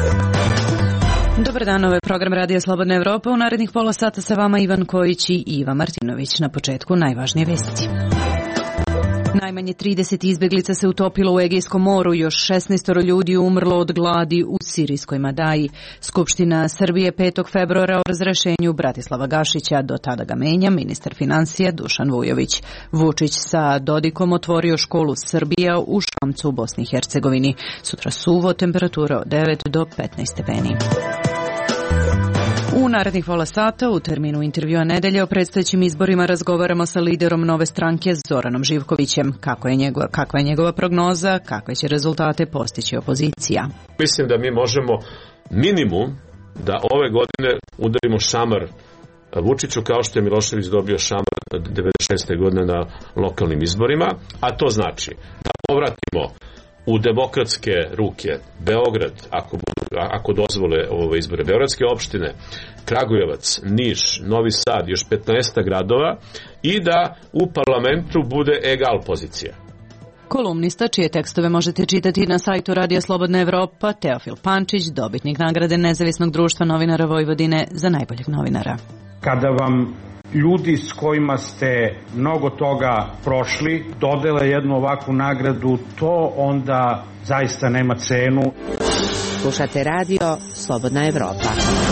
Dobar dan, ovo je program Radija Slobodna Evropa. U narednih pola sata sa vama Ivan Kojić i Iva Martinović. Na početku najvažnije vesti. Najmanje 30 izbeglica se utopilo u Egejskom moru, još 16 ljudi umrlo od gladi u sirijskoj Madaji. Skupština Srbije 5. februara o razrešenju Bratislava Gašića, do tada ga menja ministar finansija Dušan Vujović. Vučić sa Dodikom otvorio školu Srbija u Šamcu u Bosni i Hercegovini. Sutra suvo, temperatura od 9 do 15 stepeni. U narednih pola sata u terminu intervjua nedelje o predstojećim izborima razgovaramo sa liderom Nove stranke Zoranom Živkovićem. Kakva je njegova prognoza, kakve će rezultate postići opozicija? Mislim da mi možemo minimum da ove godine udarimo šamar Vučiću kao što je Milošević dobio šamar 96. godine na lokalnim izborima, a to znači da povratimo u demokratske ruke Beograd, ako dozvole ove izbore, beogradske opštine, Kragujevac, Niš, Novi Sad, još 15 gradova i da u parlamentu bude egal pozicija. Kolumnista, čije tekstove možete čitati na sajtu Radija Slobodna Evropa, Teofil Pančić, dobitnik nagrade Nezavisnog društva novinara Vojvodine za najboljeg novinara. Kada vam ljudi s kojima ste mnogo toga prošli dodele jednu ovakvu nagradu, to onda zaista nema cenu. Slušate Radio Slobodna Evropa.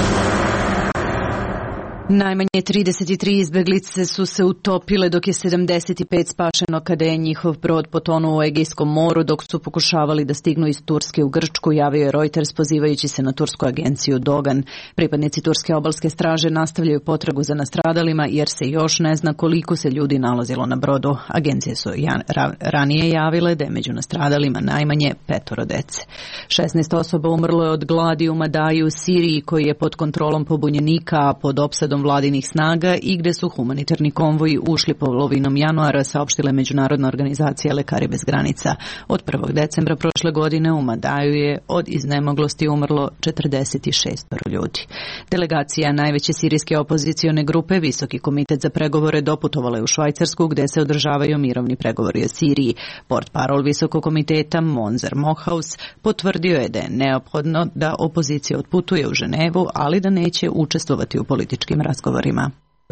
Najmanje 33 izbeglice su se utopile, dok je 75 spašeno kada je njihov brod potonuo u Egejskom moru dok su pokušavali da stignu iz Turske u Grčku, javio je Reuters pozivajući se na tursku agenciju Dogan. Pripadnici turske obalske straže nastavljaju potragu za nastradalima jer se još ne zna koliko se ljudi nalazilo na brodu. Agencije su ranije javile da je među nastradalima najmanje 5 dece. 16 osoba umrlo je od gladi u Madaji u Siriji, koji je pod kontrolom pobunjenika, a pod opsadom vladinih snaga i gde su humanitarni konvoji ušli polovinom januara, saopštile Međunarodna organizacija Lekari bez granica. Od 1. decembra prošle godine u Madaju je od iznemoglosti umrlo 46 ljudi. Delegacija najveće sirijske opozicione grupe, Visoki komitet za pregovore, doputovala je u Švajcarsku gde se održavaju mirovni pregovori o Siriji. Portparol Visokog komiteta Monzer Mohaus potvrdio je da je neophodno da opozicija otputuje u Ženevu, ali da neće učestvovati u političkim razgovorima.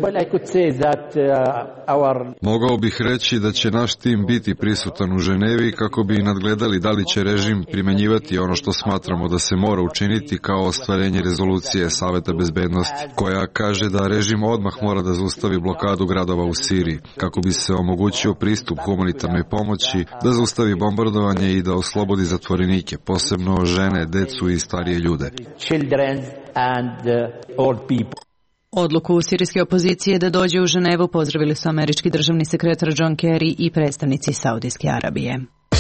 Mogao bih reći da će naš tim biti prisutan u Ženevi kako bi nadgledali da li će režim primenjivati ono što smatramo da se mora učiniti kao ostvarenje rezolucije Saveta bezbednosti, koja kaže da režim odmah mora da zaustavi blokadu gradova u Siriji, kako bi se omogućio pristup humanitarnoj pomoći, da zaustavi bombardovanje i da oslobodi zatvorenike, posebno žene, decu i starije ljude. Odluku sirijske opozicije da dođe u Ženevu pozdravili su američki državni sekretar John Kerry i predstavnici Saudijske Arabije.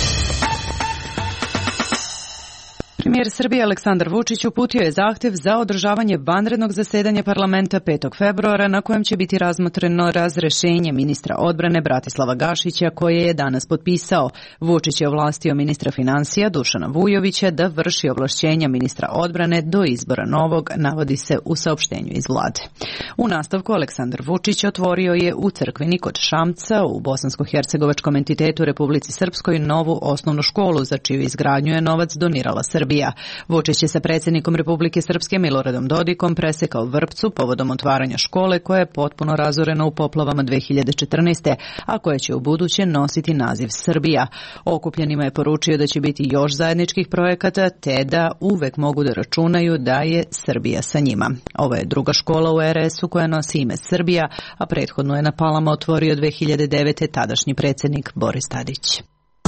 Premijer Srbije Aleksandar Vučić uputio je zahtev za održavanje vanrednog zasedanja parlamenta 5. februara na kojem će biti razmotreno razrešenje ministra odbrane Bratislava Gašića, koje je danas potpisao. Vučić je ovlastio ministra finansija Dušana Vujovića da vrši ovlašćenja ministra odbrane do izbora novog, navodi se u saopštenju iz vlade. U nastavku Aleksandar Vučić otvorio je u Crkvini kod Šamca u bosansko-hercegovačkom entitetu Republici Srpskoj novu osnovnu školu za čiju izgradnju je novac donirala Srbija. Vučić je sa predsjednikom Republike Srpske Miloradom Dodikom presekao Vrpcu povodom otvaranja škole koja je potpuno razorena u poplavama 2014. a koja će u buduće nositi naziv Srbija. Okupljenima je poručio da će biti još zajedničkih projekata te da uvek mogu da računaju da je Srbija sa njima. Ovo je druga škola u RS-u koja nosi ime Srbija, a prethodno je na Palama otvorio 2009. tadašnji predsjednik Boris Tadić.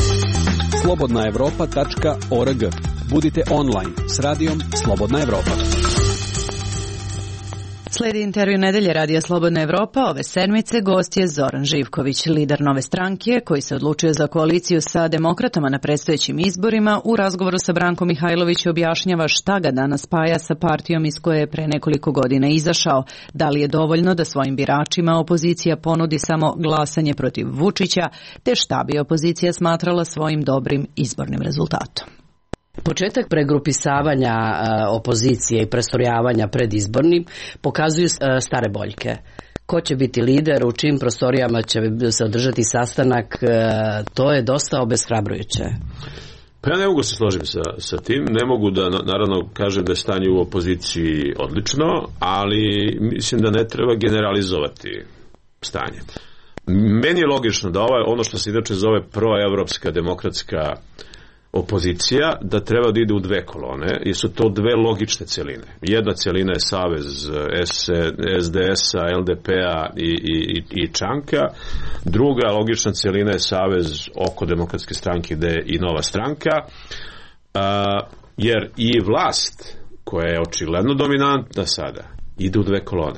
slobodnaevropa.org. Budite online s radijom Slobodna Evropa. Slijedi intervju nedelje Radija Slobodna Evropa. Ove sedmice gost je Zoran Živković, lider Nove stranke, koji se odlučio za koaliciju sa demokratama na predstojećim izborima. U razgovoru sa Brankom Mihajlović objašnjava šta ga danas spaja sa partijom iz koje je pre nekoliko godina izašao. Da li je dovoljno da svojim biračima opozicija ponudi samo glasanje protiv Vučića, te šta bi opozicija smatrala svojim dobrim izbornim rezultatom. Početak pregrupisavanja opozicije i prestrojavanja predizbornim pokazuju stare boljke. Ko će biti lider, u čim prostorijama će se održati sastanak, to je dosta obeshrabrujuće. Pa ja ne mogu se složiti sa tim, ne mogu da naravno kažem da je stanje u opoziciji odlično, ali mislim da ne treba generalizovati stanje. Meni je logično da ono što se inače zove proevropska demokratska opozicija, da treba da ide u dve kolone, jer su to dve logične celine. Jedna celina je savez SDS-a, LDP-a i Čanka, druga logična celina je savez oko Demokratske stranke gde je i Nova stranka, jer i vlast, koja je očigledno dominantna sada, ide u dve kolone.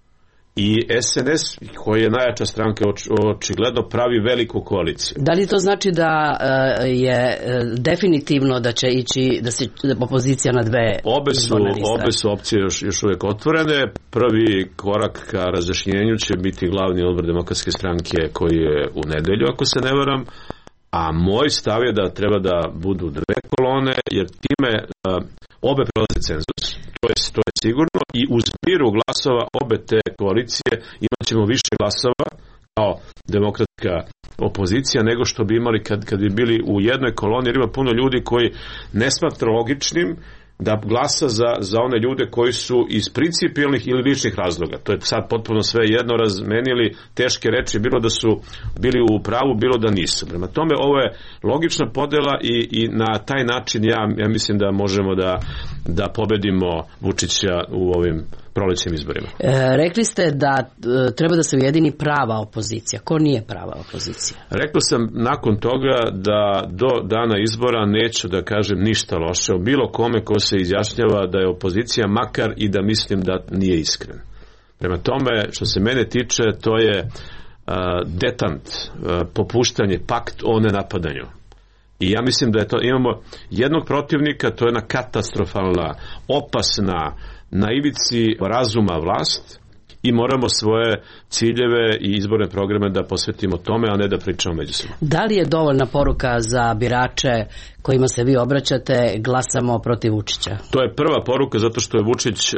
I SNS, koji je najjača stranka, očigledno pravi veliku koaliciju. Da li to znači da je definitivno da će ići, da se opozicija na dve izborne liste? Obe su opcije još uvijek otvorene. Prvi korak ka razjašnjenju će biti glavni odbor Demokratske stranke koji je u nedelju, ako se ne varam. A moj stav je da treba da budu dve kolone, jer time obe prelaze cenzus, to je sigurno, i uz miru glasova obe te koalicije imat ćemo više glasova kao demokratska opozicija nego što bi imali kad bi bili u jednoj koloni, jer ima puno ljudi koji ne smatra logičnim da glasa za one ljude koji su iz principijelnih ili ličnih razloga. To je sad potpuno sve jedno, razmenili teške reči, bilo da su bili u pravu, bilo da nisu. Prema tome, ovo je logična podela i na taj način ja mislim da možemo da pobedimo Vučića u ovim prolećnim izborima. Rekli ste da treba da se ujedini prava opozicija. Ko nije prava opozicija? Rekao sam nakon toga da do dana izbora neću da kažem ništa loše o bilo kome ko se izjašnjava da je opozicija, makar i da mislim da nije iskren. Prema tome, što se mene tiče, to je detant, popuštanje, pakt o nenapadanju. I ja mislim da je to, imamo jednog protivnika, to je jedna katastrofalna, opasna, na ivici razuma vlast, i moramo svoje ciljeve i izborne programe da posvetimo tome, a ne da pričamo međusobno. Da li je dovoljna poruka za birače kojima se vi obraćate, glasamo protiv Vučića? To je prva poruka, zato što je Vučić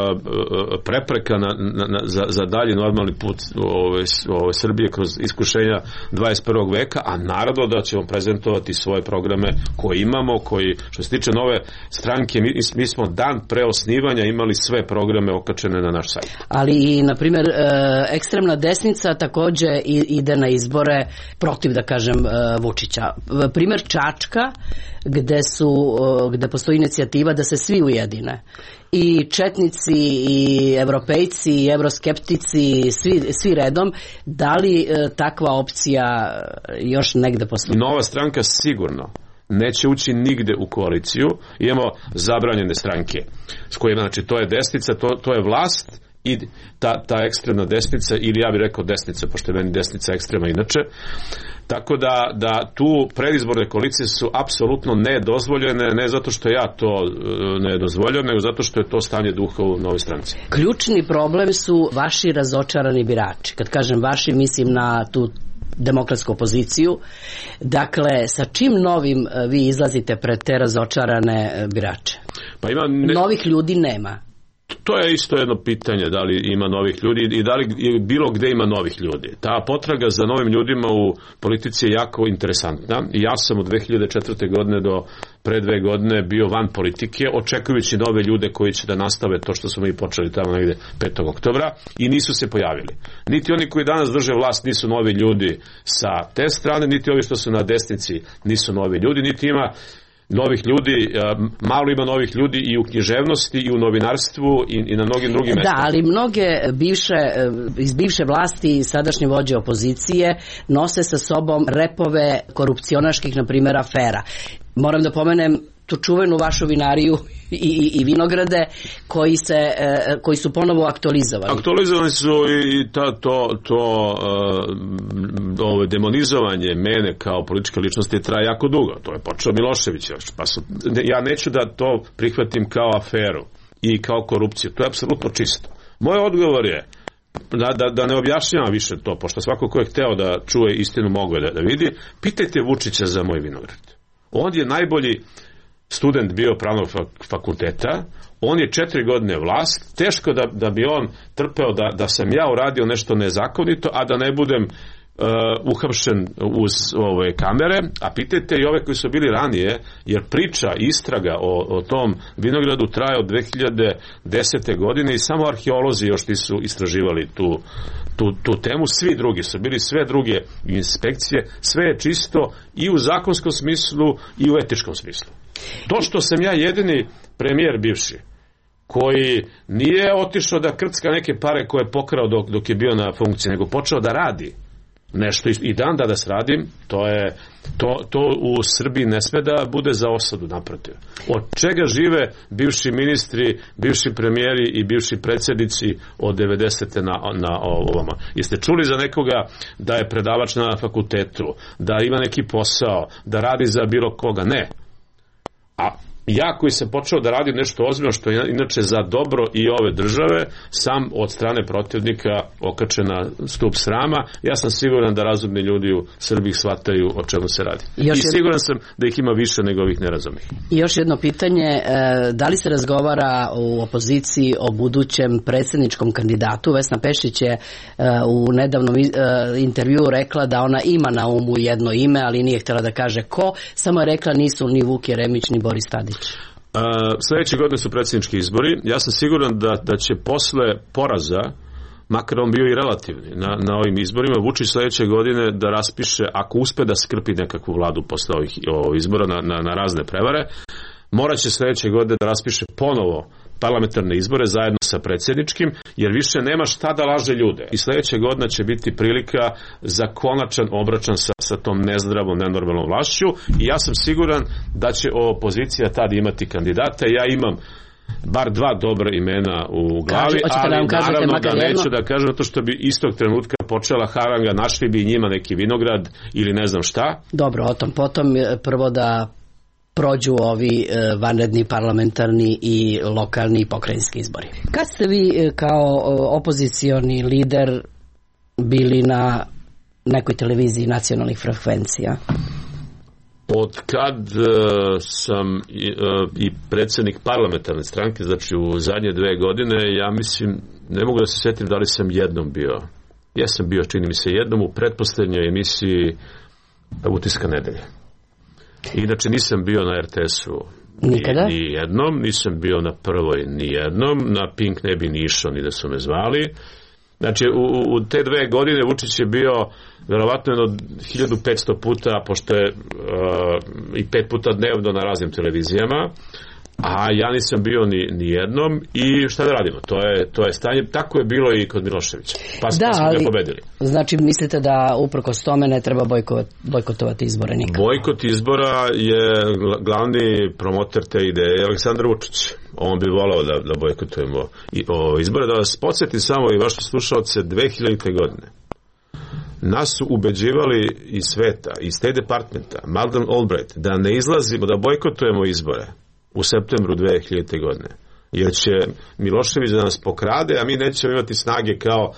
prepreka za dalji normalni put ove Srbije kroz iskušenja 21. veka, a naravno da ćemo prezentovati svoje programe koje imamo, koji, što se tiče Nove stranke, mi smo dan pre osnivanja imali sve programe okačene na naš sajt. Ali i, na primjer, ekstremna desnica takođe ide na izbore protiv, da kažem, Vučića. Primjer Čačka, gde postoji inicijativa da se svi ujedine. I četnici, i evropejci, i evroskeptici, svi redom. Da li takva opcija još negde postoji? Nova stranka sigurno neće ući nigde u koaliciju. Imamo zabranjene stranke s kojima, znači, to je desnica, to je vlast i ta ekstremna desnica, ili ja bih rekao desnica, pošto je meni desnica ekstrema inače. Tako da tu predizborne koalicije su apsolutno nedozvoljene, ne zato što ja to ne dozvoljam, nego zato što je to stanje duha u Novoj stranci. Ključni problem su vaši razočarani birači. Kad kažem vaši, mislim na tu demokratsku opoziciju. Dakle, sa čim novim vi izlazite pred te razočarane birače? Pa ima novih ljudi nema. To je isto jedno pitanje, da li ima novih ljudi i da li bilo gde ima novih ljudi. Ta potraga za novim ljudima u politici je jako interesantna. I ja sam od 2004. godine do pre 2 godine bio van politike, očekujući nove ljude koji će da nastave to što smo mi počeli tamo negde 5. oktobra, i nisu se pojavili. Niti oni koji danas drže vlast nisu novi ljudi sa te strane, niti ovi što su na desnici nisu novi ljudi, niti ima novih ljudi, malo ima novih ljudi i u književnosti i u novinarstvu i na mnogim drugim mestima. Da, ali mnoge iz bivše vlasti i sadašnje vođe opozicije nose sa sobom repove korupcionaških, na primjer, afera. Moram da pomenem tu čuvenu vašu vinariju i vinograde koji su ponovo aktualizovani. Aktualizovani su i ovo demonizovanje mene kao političke ličnosti traje jako dugo. To je počeo Milošević još. Ja neću da to prihvatim kao aferu i kao korupciju. To je apsolutno čisto. Moj odgovor je da ne objašnjavam više to, pošto svako ko je hteo da čuje istinu mogao da vidi. Pitajte Vučića za moj vinograd. On je najbolji student bio pravnog fakulteta, on je 4 godine vlast, teško da bi on trpeo da sam ja uradio nešto nezakonito, a da ne budem uhapšen uz ove kamere, a pitajte i ove koji su bili ranije, jer priča, istraga o tom vinogradu traje od 2010. godine i samo arheolozi još nisu istraživali tu temu, svi drugi su bili, sve druge inspekcije, sve je čisto i u zakonskom smislu i u etičkom smislu. To što sam ja jedini premijer bivši koji nije otišao da krcka neke pare koje je pokrao dok je bio na funkciji, nego počeo da radi nešto i dan danas radim, to u Srbiji ne sme da bude za osadu, naprotiv. Od čega žive bivši ministri, bivši premijeri i bivši predsjednici od 90. na ovama? Jeste čuli za nekoga da je predavač na fakultetu, da ima neki posao, da radi za bilo koga? Ne. A ja koji sam počeo da radim nešto ozbiljno što je inače za dobro i ove države, sam od strane protivnika okačen na stup srama, ja sam siguran da razumni ljudi u Srbiji shvataju o čemu se radi. I siguran sam da ih ima više nego ovih nerazumnih. I još jedno pitanje, da li se razgovara u opoziciji o budućem predsjedničkom kandidatu? Vesna Pešić je u nedavnom intervjuu rekla da ona ima na umu jedno ime, ali nije htjela da kaže ko, samo je rekla nisu ni Vuk Jeremić ni Boris Tadić. Sljedeće godine su predsjednički izbori. Ja sam siguran da će posle poraza, makar on bio i relativni na ovim izborima, Vučić sljedeće godine da raspiše, ako uspe da skrpi nekakvu vladu posle ovih izbora na razne prevare, morat će sljedeće godine da raspiše ponovo parlamentarne izbore zajedno sa predsjedničkim, jer više nema šta da laže ljude. I sljedeće godine će biti prilika za konačan obračun sa tom nezdravom, nenormalnom vlašću i ja sam siguran da će opozicija tad imati kandidata. Ja imam bar dva dobra imena u glavi, ali naravno da neću da kažem, zato što bi istog trenutka počela haranga, našli bi njima neki vinograd ili ne znam šta. Dobro, o tom potom, prvo da prođu ovi vanredni parlamentarni i lokalni i pokrajinski izbori. Kad ste vi kao opozicioni lider bili na nekoj televiziji nacionalnih frekvencija? Od kad sam i predsjednik parlamentarne stranke, znači u zadnje 2 godine, ja mislim, ne mogu da se sjetim da li sam jednom bio. Ja sam bio, čini mi se, jednom u pretposlednjoj emisiji Utiska nedelje. Inače nisam bio na RTS-u ni jednom, nisam bio na Prvoj ni jednom, na Pink ne bi ni išao ni da su me zvali. Znači u te 2 godine Vučić je bio verovatno 1500 puta, pošto je i 5 puta dnevno na raznim televizijama, a ja nisam bio ni jednom i šta da radimo, to je stanje, tako je bilo i kod Miloševića, pa smo ga pobedili. Znači mislite da uprkos tome ne treba bojkotovati izbore nikad? Bojkot izbora je glavni promoter te ideje Aleksandar Vučić. On bi volao da bojkotujemo izbore. Da vas podsjetim samo i vaše slušalce, 2000. godine nas su ubeđivali iz sveta, iz State Departmenta, Madeleine Albright, da ne izlazimo, da bojkotujemo izbore u septembru 2000. godine. Jer će Milošević da nas pokrade, a mi nećemo imati snage kao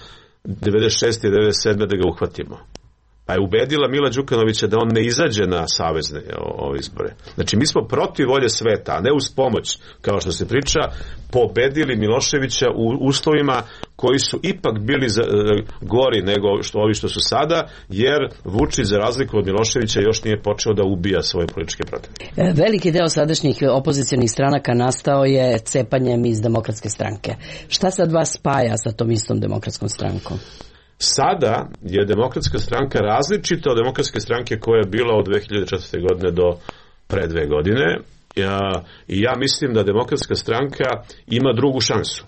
96. i 97. da ga uhvatimo. Pa je ubedila Mila Đukanovića da on ne izađe na savezne izbore. Znači mi smo protiv volje sveta, a ne uz pomoć, kao što se priča, pobedili Miloševića u uslovima koji su ipak bili gori nego ovi što su sada, jer Vučić za razliku od Miloševića još nije počeo da ubija svoje političke protivnike. Veliki deo sadašnjih opozicionih stranaka nastao je cepanjem iz Demokratske stranke. Šta sad vas spaja sa tom istom Demokratskom strankom? Sada je Demokratska stranka različita od Demokratske stranke koja je bila od 2004. godine do pre 2 godine. I ja mislim da Demokratska stranka ima drugu šansu.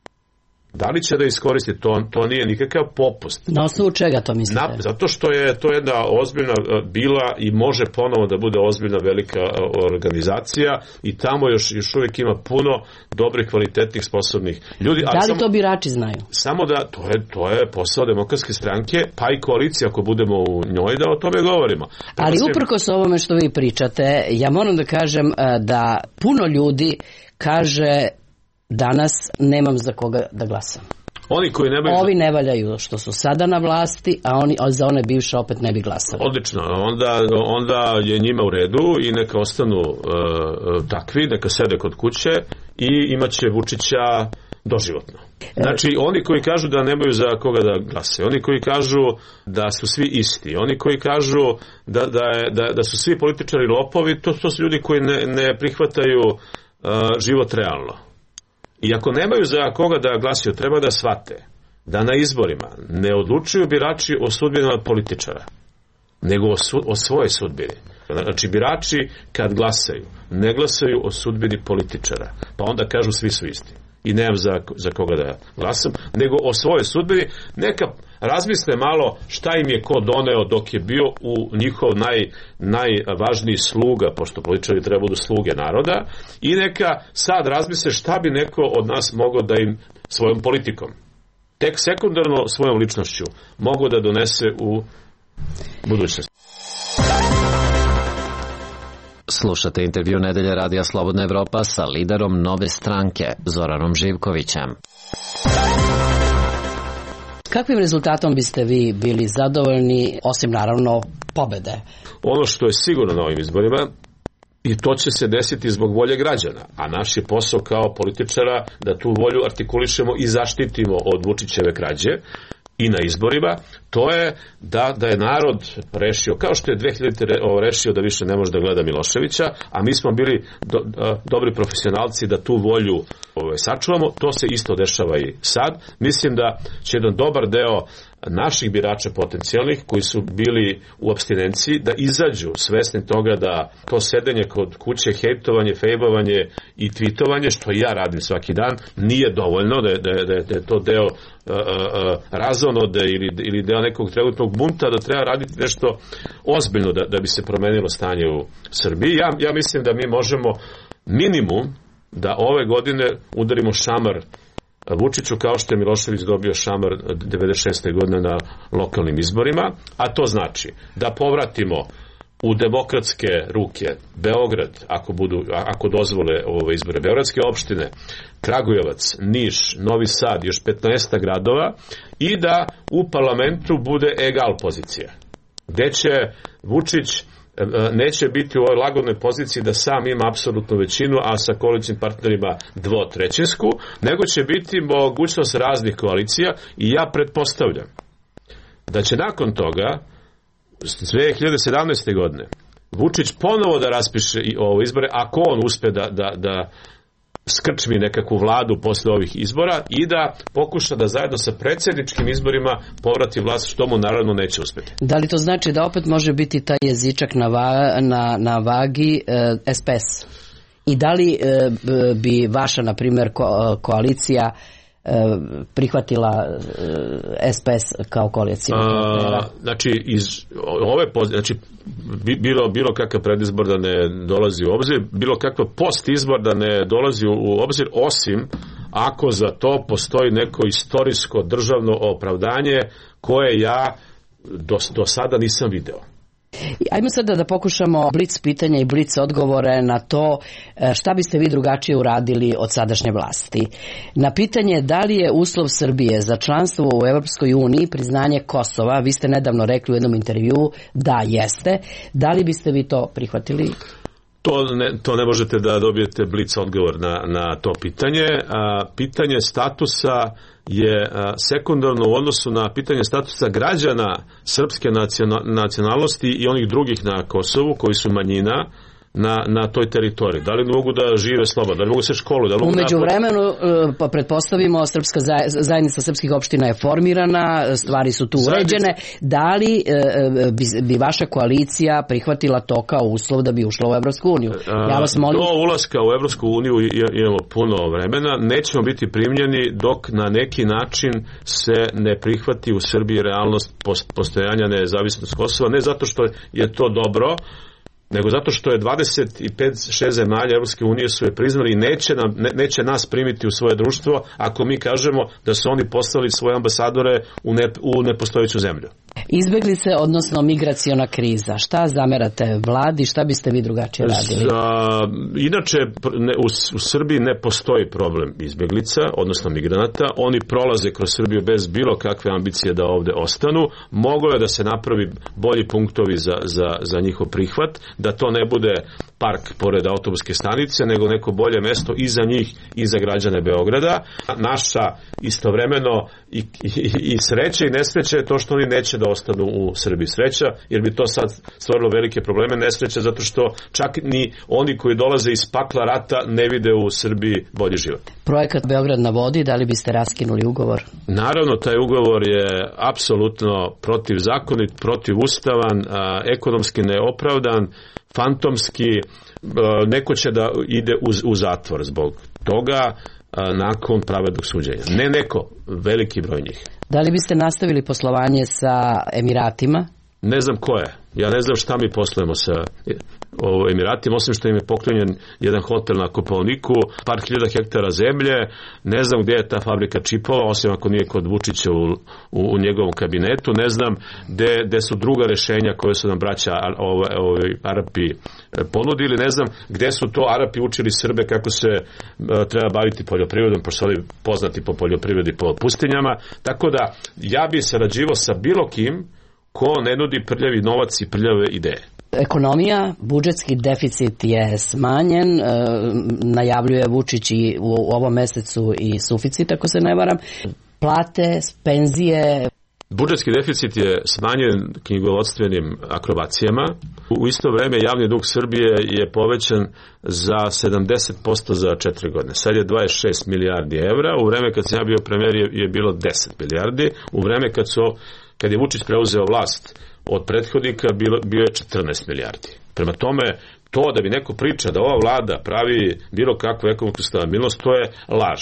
Da li će da iskoristi to nije nikakav popust. Na osnovu čega to mislite? Zato što je to jedna ozbiljna bila i može ponovo da bude ozbiljna velika organizacija i tamo još uvijek ima puno dobrih, kvalitetnih, sposobnih ljudi. Da li to birači znaju? Samo da, to je posao Demokratske stranke, pa i koalicija ako budemo u njoj da o tome govorimo. Ali uprkos ovome što vi pričate, ja moram da kažem da puno ljudi kaže danas nemam za koga da glasam. Ovi ne valjaju što su sada na vlasti, a za one bivše opet ne bi glasali. Odlično, onda je njima u redu i neka ostanu takvi, neka sede kod kuće i imaće Vučića doživotno. Znači, oni koji kažu da nemaju za koga da glase, oni koji kažu da su svi isti, oni koji kažu da su svi političari lopovi, to su ljudi koji ne prihvataju život realno. I ako nemaju za koga da glasaju, treba da shvate da na izborima ne odlučuju birači o sudbinama političara, nego o svojoj sudbini. Znači, birači kad glasaju, ne glasaju o sudbini političara, pa onda kažu svi su isti i nemam za koga da glasam, nego o svojoj sudbini. Neka razmisle malo šta im je ko doneo dok je bio u njihov najvažniji sluga, pošto političari treba budu sluge naroda, i neka sad razmisle šta bi neko od nas mogao da im svojom politikom, tek sekundarno svojom ličnošću, mogao da donese u budućnosti. Slušate intervju Nedelje Radija Slobodna Evropa sa liderom Nove stranke, Zoranom Živkovićem. Kakvim rezultatom biste vi bili zadovoljni, osim naravno pobede? Ono što je sigurno na ovim izborima, i to će se desiti zbog volje građana, a naš je posao kao političara da tu volju artikulišemo i zaštitimo od Vučićeve krađe i na izborima, to je da je narod rešio, kao što je 2000 rešio da više ne može da gleda Miloševića, a mi smo bili dobri profesionalci da tu volju sačuvamo, to se isto dešava i sad. Mislim da će jedan dobar deo naših birača potencijalnih koji su bili u apstinenciji da izađu svesni toga da to sedenje kod kuće, hejtovanje, fejbovanje i tvitovanje, što ja radim svaki dan, nije dovoljno, da je to deo razonode ili deo nekog trenutnog bunta, da treba raditi nešto ozbiljno da bi se promenilo stanje u Srbiji. Ja mislim da mi možemo minimum da ove godine udarimo šamar Vučiću kao što je Milošević dobio šamar 96. godine na lokalnim izborima, a to znači da povratimo u demokratske ruke Beograd, ako dozvole ove izbore, beogradske opštine, Kragujevac, Niš, Novi Sad, još 15 gradova, i da u parlamentu bude egal pozicija, gde će Vučić neće biti u ovoj lagodnoj poziciji da sam ima apsolutnu većinu, a sa koalicijnim partnerima dvotrećinsku, nego će biti mogućnost raznih koalicija, i ja pretpostavljam da će nakon toga 2017. godine Vučić ponovo da raspiše ove izbore, ako on uspe da skrčmi nekakvu vladu posle ovih izbora i da pokuša da zajedno sa predsjedničkim izborima povrati vlast, što mu naravno neće uspeti. Da li to znači da opet može biti taj jezičak na vagi SPS? I da li bi vaša, na primjer, koalicija prihvatila SPS kao koalicija? Znači, iz ove pozicije, bilo kakav predizbor da ne dolazi u obzir, bilo kakav postizbor da ne dolazi u obzir, osim ako za to postoji neko istorijsko državno opravdanje koje ja do sada nisam video. Ajmo sada da pokušamo blic pitanja i blic odgovore na to šta biste vi drugačije uradili od sadašnje vlasti. Na pitanje da li je uslov Srbije za članstvo u Evropskoj uniji priznanje Kosova, vi ste nedavno rekli u jednom intervjuu da jeste, da li biste vi to prihvatili? To ne možete da dobijete blic odgovor na to pitanje. Pitanje statusa je sekundarno u odnosu na pitanje statusa građana srpske nacionalnosti i onih drugih na Kosovu koji su manjina na toj teritoriji. Da li mogu da žive slobodno, da li mogu se školu, da li mogu umeđu vremenu, pa pretpostavimo, srpska zajednica srpskih opština je formirana, stvari su tu uređene. Da li bi vaša koalicija prihvatila to kao uslov da bi ušla u Evropsku uniju? Ja vas molim. Do ulaska u Evropsku uniju imamo puno vremena, nećemo biti primljeni dok na neki način se ne prihvati u Srbiji realnost postojanja nezavisnosti Kosova, ne zato što je to dobro, nego zato što je 25-6 zemalja Evropske unije su je priznali i neće nas primiti u svoje društvo ako mi kažemo da su oni poslali svoje ambasadore u nepostojeću zemlju. Izbeglice, odnosno migraciona kriza. Šta zamerate vladi, šta biste vi drugačije radili? Inače, u Srbiji ne postoji problem izbeglica, odnosno migranata. Oni prolaze kroz Srbiju bez bilo kakve ambicije da ovde ostanu. Moglo je da se napravi bolji punktovi za njihov prihvat, da to ne bude park pored autobuske stanice, nego neko bolje mesto i za njih i za građane Beograda. Naša istovremeno i sreća i nesreća je to što oni neće da ostanu u Srbiji. Sreća, jer bi to sad stvorilo velike probleme. Nesreća zato što čak ni oni koji dolaze iz pakla rata ne vide u Srbiji bolji život. Projekat Beograd na vodi, da li biste raskinuli ugovor? Naravno, taj ugovor je apsolutno protivzakonit, protivustavan, ekonomski neopravdan, fantomski, neko će da ide u zatvor zbog toga nakon pravednog suđenja. Ne neko, veliki broj njih. Da li biste nastavili poslovanje sa Emiratima? Ne znam ko je. Ja ne znam šta mi poslujemo sa Emiratima, osim što im je poklonjen jedan hotel na Kopaoniku, par hiljada hektara zemlje, ne znam gdje je ta fabrika čipova, osim ako nije kod Vučića u njegovom kabinetu, ne znam gdje su druga rešenja koje su nam braća Arapi ponudili, ne znam gdje su to Arapi učili Srbe kako se treba baviti poljoprivredom, pošto su oni poznati po poljoprivredi po pustinjama, tako da ja bi sarađivao sa bilo kim ko ne nudi prljavi novac i prljave ideje. Ekonomija, budžetski deficit je smanjen, najavljuje Vučić i u ovom mesecu i suficit, ako se ne varam. Plate, penzije. Budžetski deficit je smanjen knjigovodstvenim akrobacijama. U isto vreme javni dug Srbije je povećan za 70% za 4 godine. Sad je 26 milijardi evra. U vreme kad sam ja bio premijer je bilo 10 milijardi. U vreme kad je Vučić preuzeo vlast od prethodnika bio je 14 milijardi. Prema tome, to da bi neko priča da ova vlada pravi bilo kakvu ekonomsku stabilnost, to je laž.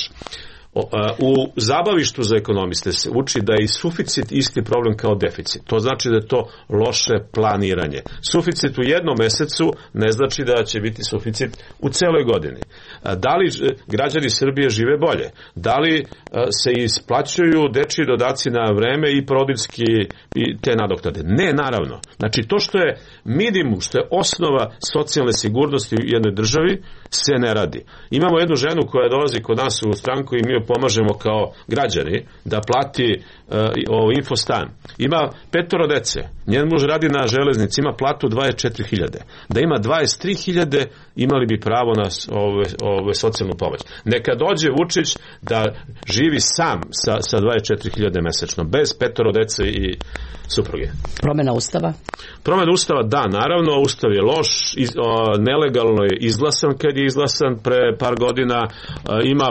U zabavištu za ekonomiste se uči da je i suficit isti problem kao deficit. To znači da je to loše planiranje. Suficit u jednom mesecu ne znači da će biti suficit u celoj godini. Da li građani Srbije žive bolje? Da li se isplaćuju dečiji dodaci na vreme i porodiljski i te nadoknade? Ne, naravno. Znači to što je minimum, što je osnova socijalne sigurnosti u jednoj državi, se ne radi. Imamo jednu ženu koja dolazi kod nas u stranku i mi pomažemo kao građani da plati infostan. Ima 5 dece. Njen muž radi na železnici, ima platu 24.000. Da ima 23.000, imali bi pravo na socijalnu pomoć. Neka dođe Vučić da živi sam sa 24.000 mesečno, bez 5 dece i supruge. Promjena ustava? Promjena ustava, da, naravno, ustav je loš, nelegalno je izglasan kad je izglasan pre par godina, ima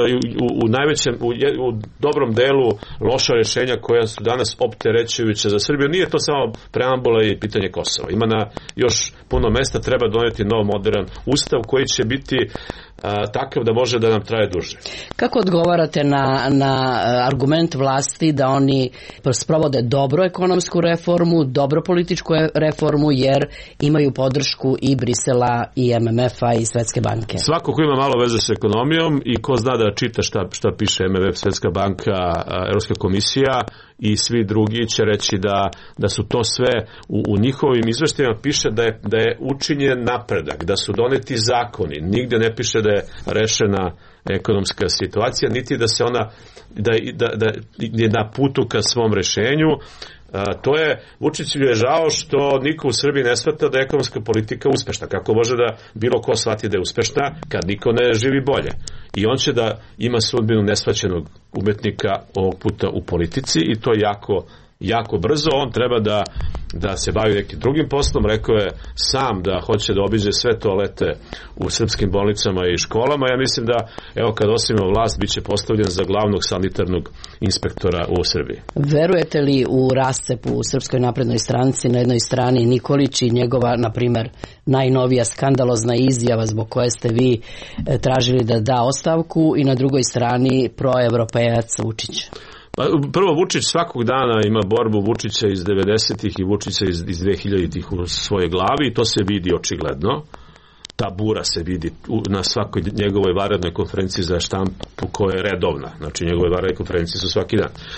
u dobrom delu loša rješenja koja su danas opterećujuća za Srbiju. Nije to samo preambula i pitanje Kosova. Ima na još puno mesta, treba doneti nov modern ustav koji će biti takav da može da nam traje duže. Kako odgovarate na argument vlasti da oni sprovode dobru ekonomsku reformu, dobro političku reformu jer imaju podršku i Brisela i MMF-a i Svetske banke? Svako ko ima malo veze s ekonomijom i ko zna da čita šta piše MMF, Svetska banka, Europska komisija i svi drugi će reći da su to sve u njihovim izveštajima piše da je učinjen napredak, da su doneti zakoni, nigde ne piše da je rešena ekonomska situacija, niti da se ona da je na putu ka svom rešenju. To je, Vučiću je žao što niko u Srbiji ne shvata da je ekonomska politika uspešna. Kako može da bilo ko shvati da je uspešna kad niko ne živi bolje? I on će da ima sudbinu neshvaćenog umetnika ovog puta u politici i to jako brzo. On treba da se bavi nekim drugim poslom. Rekao je sam da hoće da obiđe sve toalete u srpskim bolnicama i školama. Ja mislim da, evo, kad osvojimo vlast, bit će postavljen za glavnog sanitarnog inspektora u Srbiji. Verujete li u rascep u Srpskoj naprednoj stranci? Na jednoj strani Nikolić i njegova, na primer, najnovija skandalozna izjava zbog koje ste vi tražili da da ostavku, i na drugoj strani proevropejac Vučić. Prvo, Vučić svakog dana ima borbu Vučića iz 90-ih i Vučića iz 2000-ih u svojoj glavi i to se vidi očigledno. Ta bura se vidi na svakoj njegovoj vanrednoj konferenciji za štampu koja je redovna. Znači njegove vanredne konferencije su svaki dan.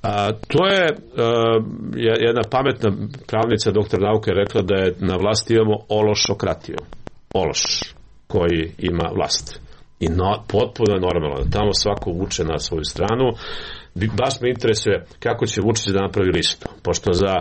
To je jedna pametna pravnica, doktor nauke, rekla da je na vlasti imamo ološokratiju. Ološ koji ima vlast. I potpuno je normalno da tamo svako vuče na svoju stranu. Baš me interesuje kako će Vučić da napravi listu, pošto za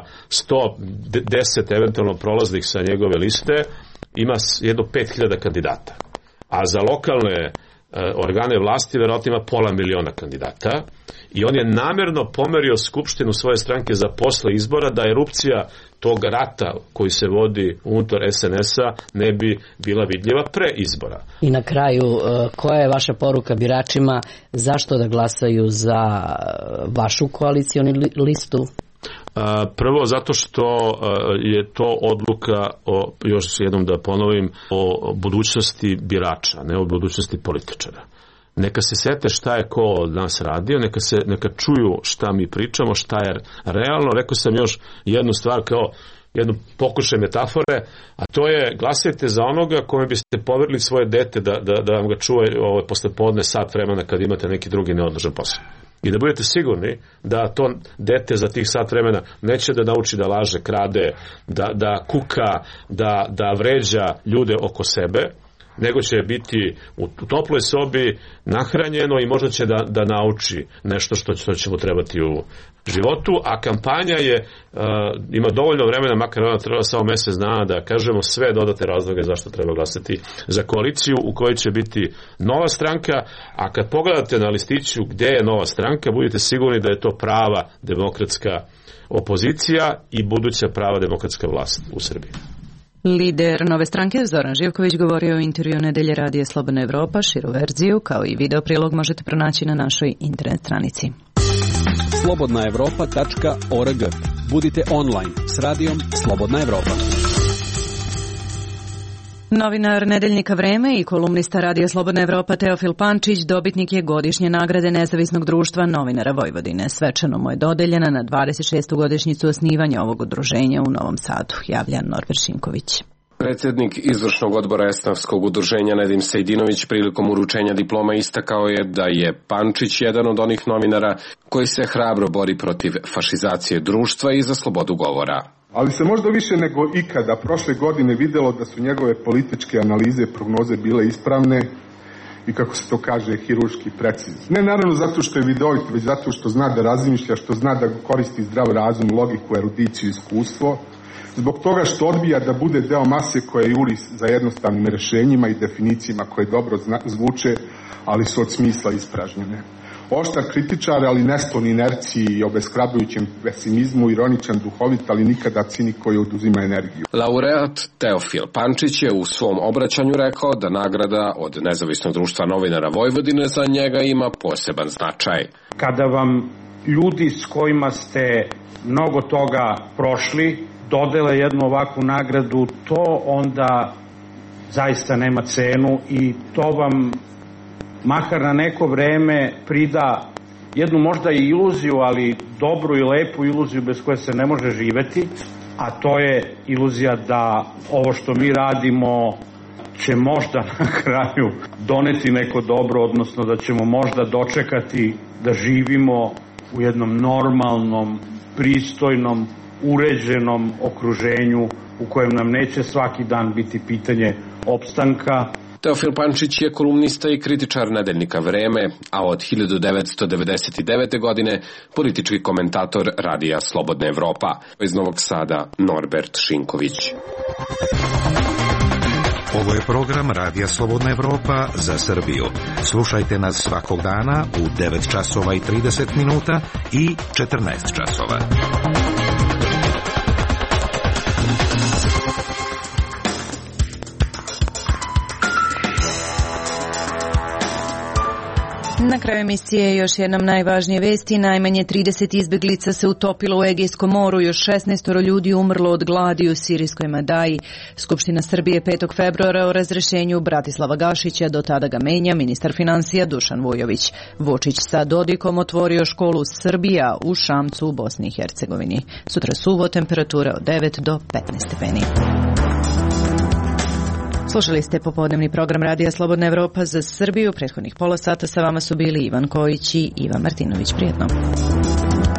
110 eventualno prolaznih sa njegove liste ima jedno 5000 kandidata, a za lokalne organe vlasti verovatno ima 500.000 kandidata i on je namerno pomerio skupštinu svoje stranke za posle izbora da erupcija tog rata koji se vodi unutar SNS-a ne bi bila vidljiva pre izbora. I na kraju, koja je vaša poruka biračima, zašto da glasaju za vašu koalicionu listu? Prvo zato što je to odluka, još jednom da ponovim, o budućnosti birača, ne o budućnosti političara. Neka se sete šta je ko od nas radio, neka čuju šta mi pričamo, šta je realno. Rekao sam još jednu stvar kao jednu pokušaj metafore, a to je glasajte za onoga kome biste poverili svoje dete da vam ga čuje posle podne sat vremena kad imate neki drugi neodložen posao. I da budete sigurni da to dete za tih sat vremena neće da nauči da laže, krade, da kuka, da vređa ljude oko sebe, nego će biti u toploj sobi nahranjeno i možda će da nauči nešto što će mu trebati u životu, a kampanja ima dovoljno vremena, makar ona treba samo mesec dana, da kažemo sve dodatne razloge zašto treba glasati za koaliciju u kojoj će biti nova stranka, a kad pogledate na listiću gde je nova stranka, budite sigurni da je to prava demokratska opozicija i buduća prava demokratska vlast u Srbiji. Lider Nove stranke Zoran Živković govorio u intervju Nedelje radija Slobodna Evropa. Širu verziju kao i video prilog možete pronaći na našoj internet stranici. slobodnaevropa.org. Budite online s radijom Slobodna Evropa. Novinar Nedeljnika Vreme i kolumnista radija Slobodna Evropa Teofil Pančić dobitnik je godišnje nagrade Nezavisnog društva novinara Vojvodine. Svečano mu je dodeljena na 26. godišnjicu osnivanja ovog udruženja u Novom Sadu, javlja Norbert Šinković. Predsjednik izvršnog odbora Esnavskog udruženja Nedim Sejdinović prilikom uručenja diploma istakao je da je Pančić jedan od onih novinara koji se hrabro bori protiv fašizacije društva i za slobodu govora. Ali se možda više nego ikada prošle godine vidjelo da su njegove političke analize i prognoze bile ispravne i, kako se to kaže, hirurški precizne. Ne naravno zato što je vidovit, već zato što zna da razmišlja, što zna da koristi zdrav razum, logiku, erudiciju i iskustvo, zbog toga što odbija da bude deo mase koja juri za jednostavnim rešenjima i definicijama koje dobro zvuče, ali su od smisla ispražnjene. Oštar kritičar, ali nesklon inerciji i obeshrabrujućem pesimizmu, ironičan, duhovit, ali nikada cinik koji oduzima energiju. Laureat Teofil Pančić je u svom obraćanju rekao da nagrada od Nezavisnog društva novinara Vojvodine za njega ima poseban značaj. Kada vam ljudi s kojima ste mnogo toga prošli dodele jednu ovakvu nagradu, to onda zaista nema cenu i to vam makar na neko vreme prida jednu možda i iluziju, ali dobru i lepu iluziju bez koje se ne može živeti, a to je iluzija da ovo što mi radimo će možda na kraju doneti neko dobro, odnosno da ćemo možda dočekati da živimo u jednom normalnom, pristojnom, uređenom okruženju u kojem nam neće svaki dan biti pitanje opstanka. Teofil Pančić je kolumnista i kritičar Nedeljnika Vreme, a od 1999. godine politički komentator radija Slobodna Evropa. Iz Novog Sada Norbert Šinković. Ovo je program radija Slobodna Evropa za Srbiju. Slušajte nas svakog dana u 9 časova i 30 minuta i 14 časova. Na kraju emisije još jednom najvažnije vesti. Najmanje 30 izbeglica se utopilo u Egejskom moru, još 16 ljudi umrlo od gladi u sirijskoj Madaji. Skupština Srbije 5. februara o razrešenju Bratislava Gašića, do tada ga menja ministar financija Dušan Vujović. Vučić sa Dodikom otvorio školu Srbija u Šamcu u Bosni i Hercegovini. Sutra suvo, temperatura od 9 do 15 stepeni. Slušali ste popodnevni program Radija Slobodna Evropa za Srbiju. Prethodnih pola sata sa vama su bili Ivan Kojić i Ivan Martinović. Prijetno.